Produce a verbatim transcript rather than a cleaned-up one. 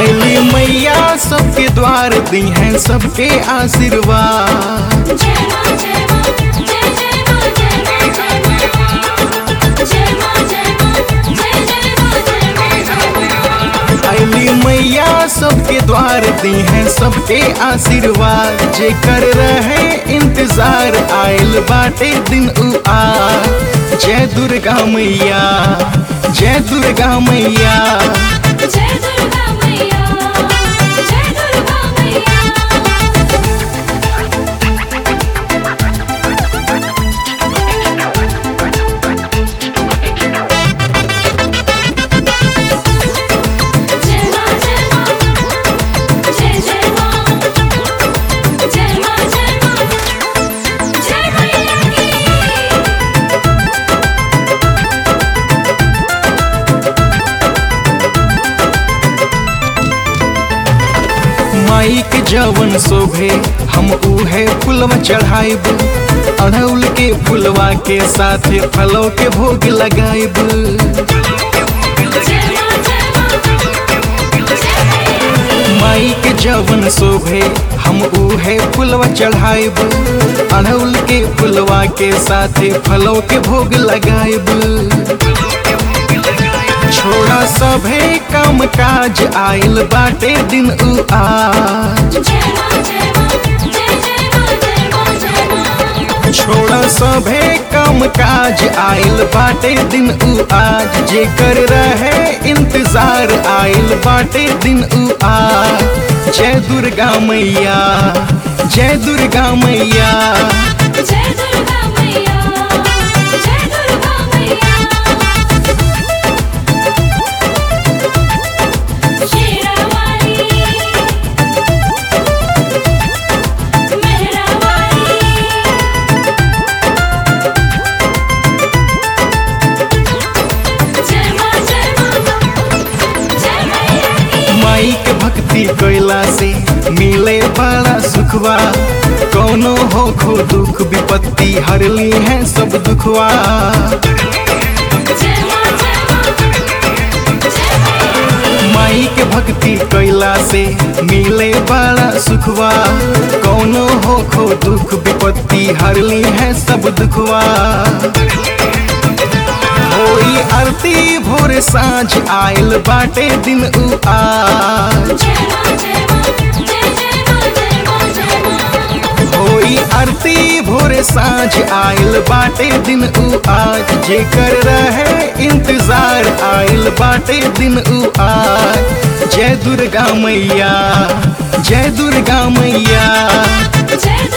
आइली मैया सबके द्वार दी हैं सबके आशीर्वाद। जय मां जय मां जय जय मां जय मां जय मां जय मां जय मां जय जय मां जय मां जय मां। आइली मैया सबके द्वार दी हैं सबके आशीर्वाद। जे कर रहे इंतजार आइल बाटे दिन उ आ। जय दुर्गा मैया जय दुर्गा मैया जय दुर्गा मैया जय दुर्गा मैया। जय मां जय मां जय जय मां जय मां जय मां जय मैया की। माई के जवन शोभे हम उहे फुलवा चढ़ाइब। अड़हुल के फुलवा के साथे फलों के भोग लगाइब। जय मां जय मां जय मैया की। माई के जवन शोभे हम उहे फुलवा चढ़ाइब। अड़हुल के फुलवा के साथे फलों के भोग लगाइब। छोड़ा सभे काम काज आइल बाटे दिन उ आज। जय मां जय मां जय जय मां जय मां जय मां। छोड़ा सभे काम काज आइल बाटे दिन उ आज। जे कर रहे इंतजार आइल बाटे दिन उ आज। जय दुर्गा मैया जय दुर्गा मैया जय दुर्गा मैया जय दुर्गा मैया। शेरावाली मेहरावाली जय मां जय मां जय मैया की। माई के भक्ति कैला से मिले बड़ा सुखवा। कौनो हो खो दुख विपत्ति हरली है सब दुखवा। जय मां जय मां जय मैया की। माई के भक्ति कैला से मिले बड़ा सुखवा। कौनो हो खो दुख विपत्ति हरली है सब दुखवा। होई आरती भोर साँझ आइल बाटे दिन उ आज। जय मां जय मां जय जय मां जय मां जय मां। होई आरती भोर साँझ आइल बाटे दिन उ आज। जे कर रहे इंतजार आइल बाटे दिन उ आज। जय दुर्गा मैया जय दुर्गा मैया जय